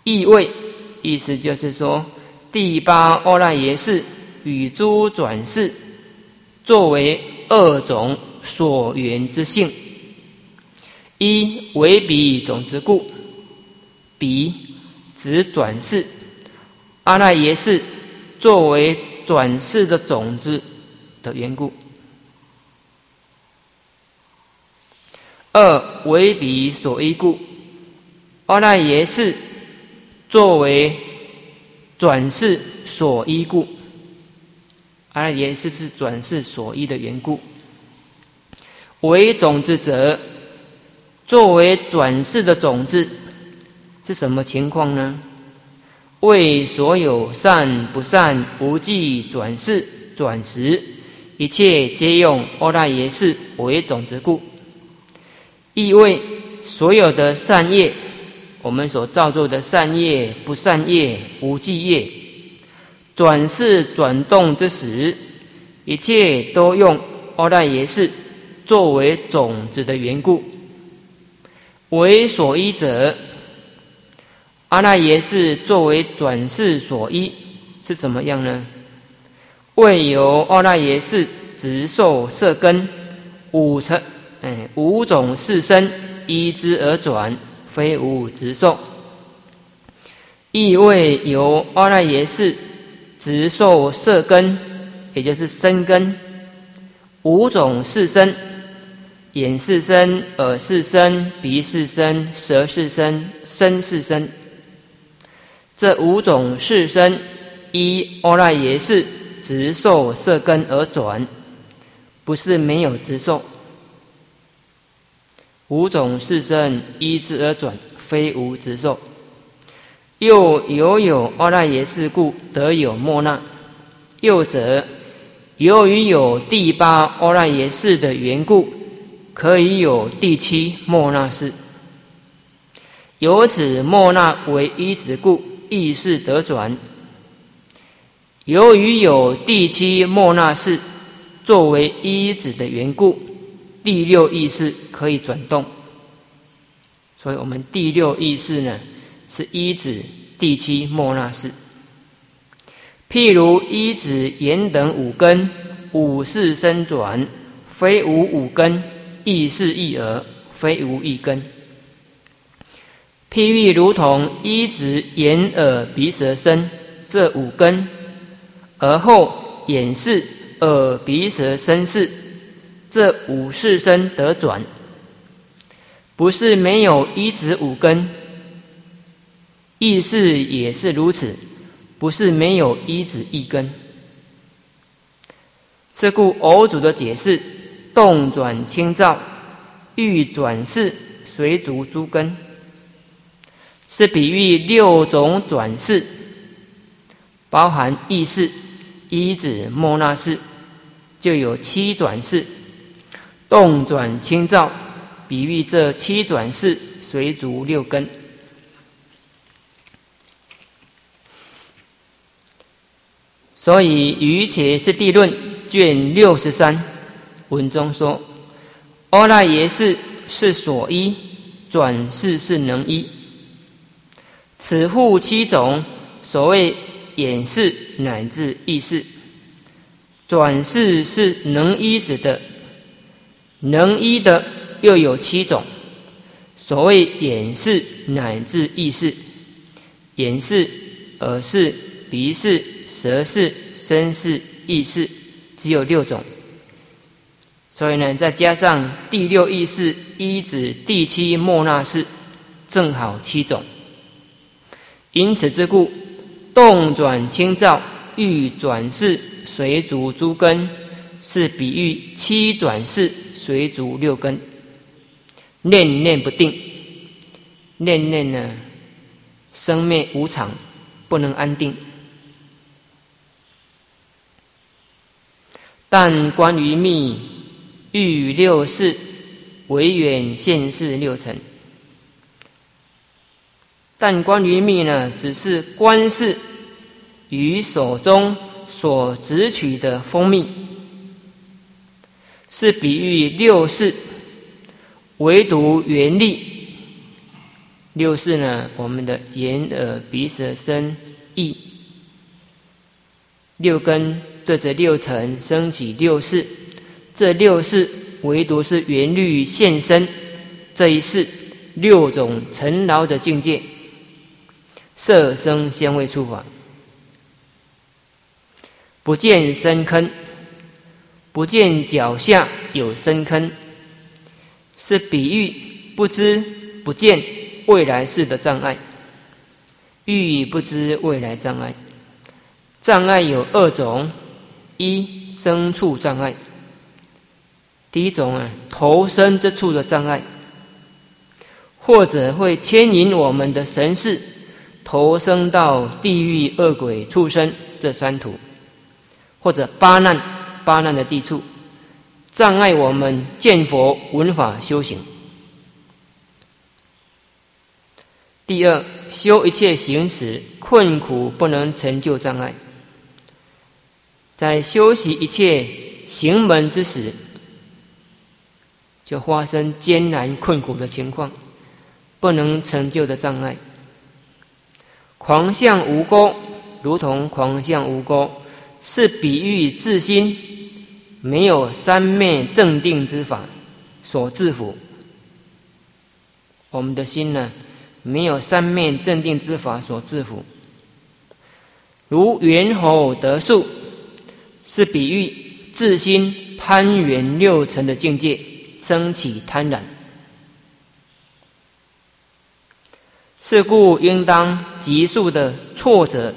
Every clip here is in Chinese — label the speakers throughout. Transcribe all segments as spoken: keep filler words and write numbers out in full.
Speaker 1: 意味意思就是说，第八阿赖耶识与诸转世作为二种所缘之性，一为彼种之故，彼指转世，阿赖耶识作为转世的种子的缘故；二为彼所依故，阿赖耶识作为转世所依故，阿赖耶识是转世所依的缘故。为种子者，作为转世的种子是什么情况呢？为所有善不善无记转世转识，一切皆用阿赖耶识为种子故。意味所有的善业，我们所造作的善业、不善业、无记业，转世转动之时，一切都用阿赖耶识作为种子的缘故。为所依者，阿赖耶识作为转世所依是怎么样呢？为由阿赖耶识直受色根五层，哎，五种世身依之而转，非无直受。亦为由阿赖耶识直受色根，也就是身根，五种世身：眼识身、耳识身、鼻识身、舌识身、身识身。这五种世身依阿赖耶识直受色根而转，不是没有直受。五种世身依之而转，非无直受。又犹有阿赖耶识故得有末那。又者，由于有第八阿赖耶识的缘故，可以有第七末那识。由此末那为依止故，意识得转。由于有第七末那识作为依止的缘故，第六意识可以转动。所以我们第六意识呢，是依止第七末那识。譬如依止眼等五根，五识生转，非无五根，亦是一耳，非无一根。譬喻如同依止眼耳鼻舌身这五根，而后眼识、耳鼻舌身识这五识身得转，不是没有依止五根，意识也是如此，不是没有依止一根。是故偶主的解释，动转清照，欲转世，随逐诸根，是比喻六种转世，包含意识、依止、末那识，就有七转世。动转清照，比喻这七转世随逐六根。所以《瑜伽师地论》卷六十三文中说：阿赖耶识是所依，转世是能依。此护七种，所谓眼识乃至意识。转世是能依止的，能依的又有七种，所谓眼识乃至意识。眼识、耳识、鼻识、舌识、身识、意识，只有六种。所以呢，再加上第六意识依止第七末那识，正好七种。因此之故，动转清照，欲转世，随逐诸根，是比喻七转世随逐六根。念念不定，念念呢，生灭无常，不能安定。但关于密，欲六识，唯远现世六尘。但关于密呢，只是观视于手中所执取的蜂蜜，是比喻六识，唯独缘力。 六识呢，我们的眼、耳、鼻、舌、身、意，六根对着六尘升起六识，这六识唯独是缘虑现身这一世六种尘劳的境界，色声香味触法，不见深坑，不见脚下有深坑，是比喻不知不见未来世的障碍，喻不知未来障碍。障碍有二种：一生处障碍，第一种啊，投生之处的障碍，或者会牵引我们的神识投生到地狱、恶鬼、畜生这三途，或者八难八难的地处，障碍我们见佛闻法修行。第二，修一切行时困苦不能成就障碍，在修习一切行门之时，就发生艰难困苦的情况，不能成就的障碍。狂相无钩，如同狂相无钩，是比喻自心没有三昧正定之法所制服。我们的心呢，没有三昧正定之法所制服。如猿猴得树，是比喻自心攀缘六尘的境界，生起贪婪。是故应当急速的挫折，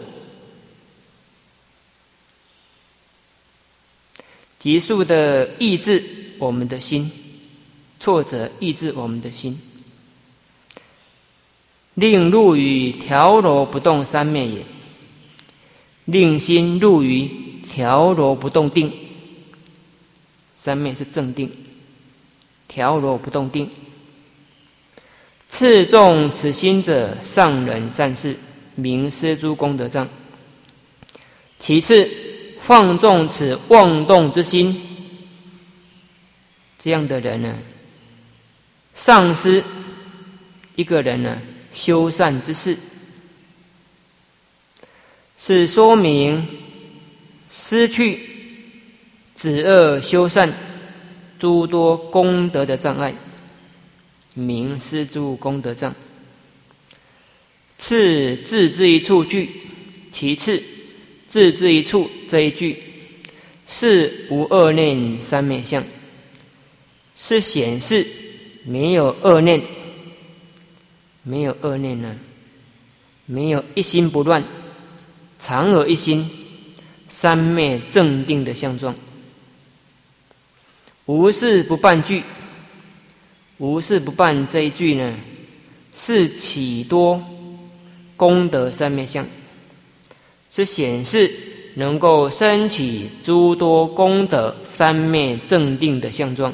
Speaker 1: 急速的抑制我们的心，挫折抑制我们的心，令入于调柔不动三昧也，令心入于调柔不动定。三昧是正定，调柔不动定。次重此心者，上人善事，名施诸功德障。其次，放纵此妄动之心，这样的人呢，丧失一个人呢修善之事，是说明失去止恶修善诸多功德的障碍，名施诸功德障。次自之一处句，其次自之一处这一句是无恶念三昧相，是显示没有恶念，没有恶念呢，没有一心不乱，常而一心，三昧正定的相状。无事不办句，无事不办这一句呢，是起多功德三昧相，是显示能够升起诸多功德三昧正定的相状。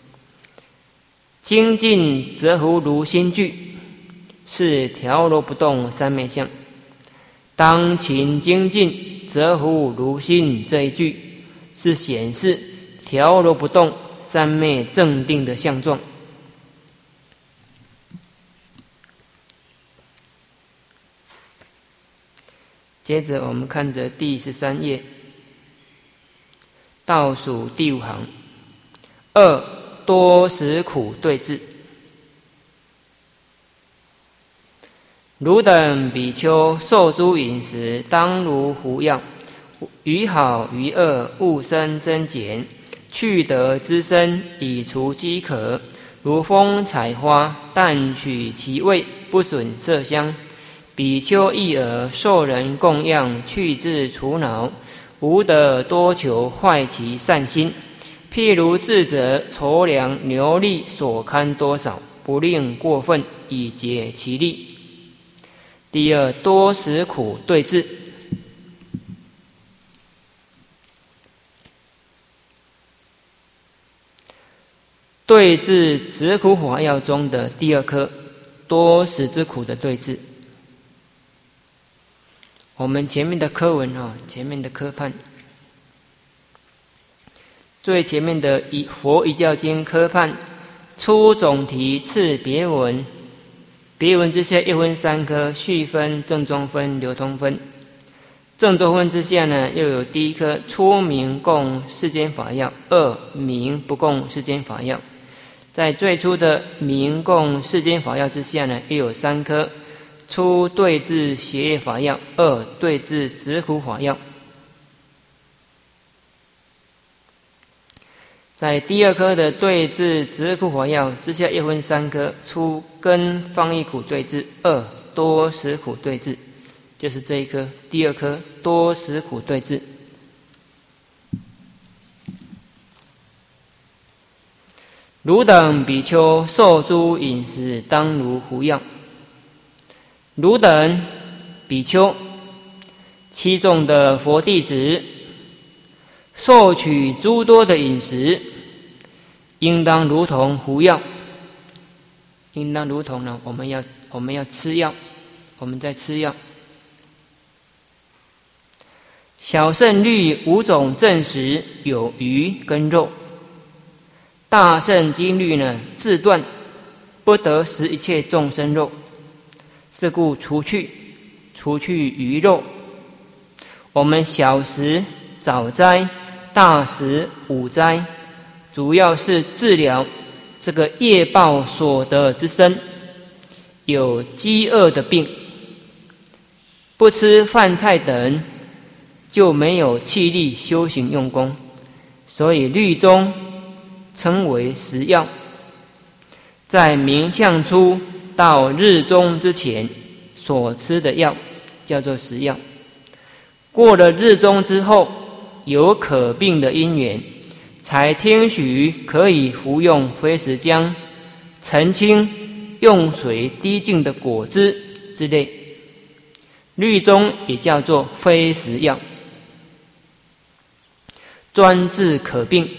Speaker 1: 精进则乎如心句，是调柔不动三昧相。当勤精进则乎如心这一句，是显示调柔不动三昧正定的相状。接着我们看着第十三页倒数第五行，二多食苦对治。汝等比丘受诸饮食，当如服药，于好于恶，勿生增减，去得之身，以除饥渴。如风采花，但取其味，不损色香。比丘一耳，受人供养，去治除恼，无得多求，坏其善心。譬如智者筹量牛力所堪多少，不令过分，以竭其力。第二，多食苦对治。对治止苦法要中的第二科，多食之苦的对治。我们前面的科文啊，前面的科判，最前面的《佛遗教经》科判，初总题次别文， 别文之下，又分三科：序分、正宗分、流通分。正宗分之下呢，又有第一科初名供世间法要，二名不供世间法要。在最初的名供世间法要之下呢，又有三科：初对治邪业法要，二对治止苦法要。在第二科的对治止苦法要之下，又分三科：初根方益苦对治，二多识苦对治，就是这一科。第二科多识苦对治。汝等比丘受诸饮食，当如胡药。汝等比丘，七众的佛弟子，受取诸多的饮食，应当如同服药。应当如同呢，我们要我们要吃药，我们在吃药。小圣律五种正食有鱼跟肉，大圣经律呢自断，不得食一切众生肉。是故除去除去鱼肉，我们小食早斋、大食午斋，主要是治疗这个业报所得之身，有饥饿的病，不吃饭菜等，就没有气力修行用功，所以律中称为食药。在明相初到日中之前所吃的药叫做食药，过了日中之后，有可病的因缘，才听许可以服用非食浆、澄清用水滴净的果汁之类，律中也叫做非食药，专治可病，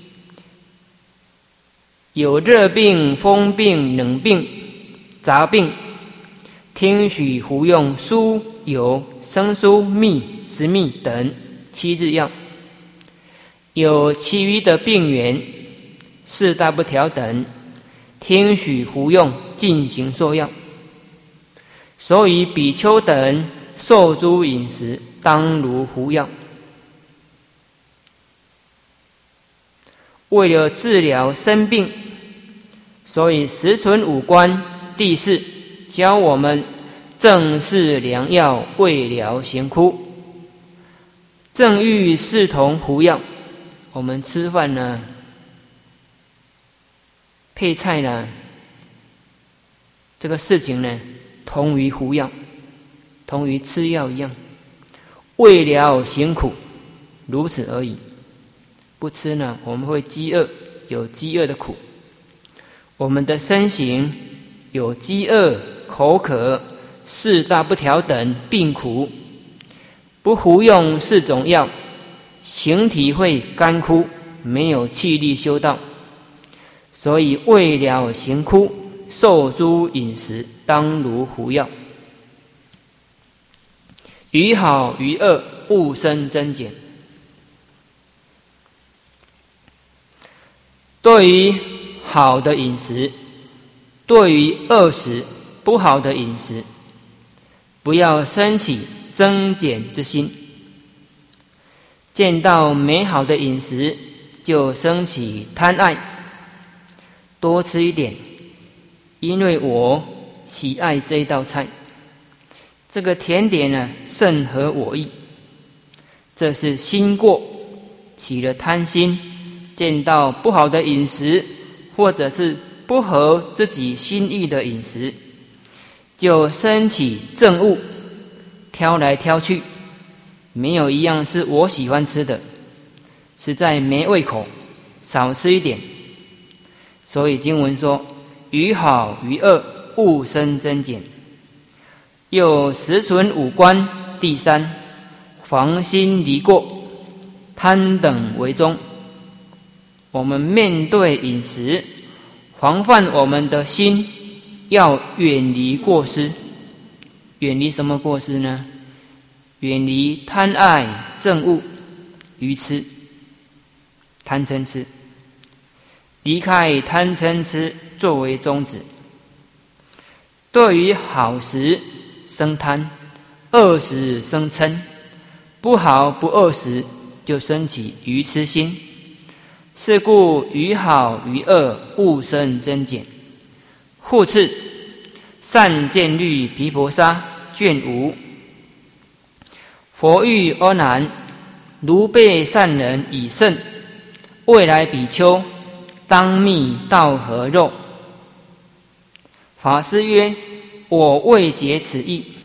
Speaker 1: 有热病、风病、冷病、杂病，听许服用酥、油、生酥、蜜、食蜜等七日药。有其余的病源，四大不调等，听许服用进行受药。所以比丘等受诸饮食，当如服药。为了治疗生病，所以十存五观第四教我们正视良药，未疗行枯。正欲视同服药。我们吃饭呢，配菜呢，这个事情呢，同于服药，同于吃药一样，未疗行苦，如此而已。不吃呢，我们会饥饿，有饥饿的苦。我们的身形有饥饿、口渴、四大不调等病苦，不服用四种药，形体会干枯，没有气力修道，所以未了行枯，受诸饮食，当如服药。于好于恶，勿生增减。对于好的饮食，对于恶食、不好的饮食，不要生起增减之心。见到美好的饮食，就生起贪爱，多吃一点，因为我喜爱这一道菜，这个甜点呢甚合我意，这是心过，起了贪心。见到不好的饮食，或者是不合自己心意的饮食，就生起憎恶，挑来挑去，没有一样是我喜欢吃的，实在没胃口，少吃一点。所以经文说，于好于恶，勿生增减。又十存五观第三，防心离过，贪等为宗。我们面对饮食，防范我们的心，要远离过失。远离什么过失呢？远离贪爱、憎恶、愚痴、贪嗔痴，离开贪嗔痴作为宗旨。 对于好时生贪，恶时生嗔，不好不恶时就生起愚痴心。是故于好于恶勿生增减。复次，善见律毗婆沙卷五。佛欲阿难，如被善人已胜，未来比丘当觅道何肉？法师曰：我未解此意。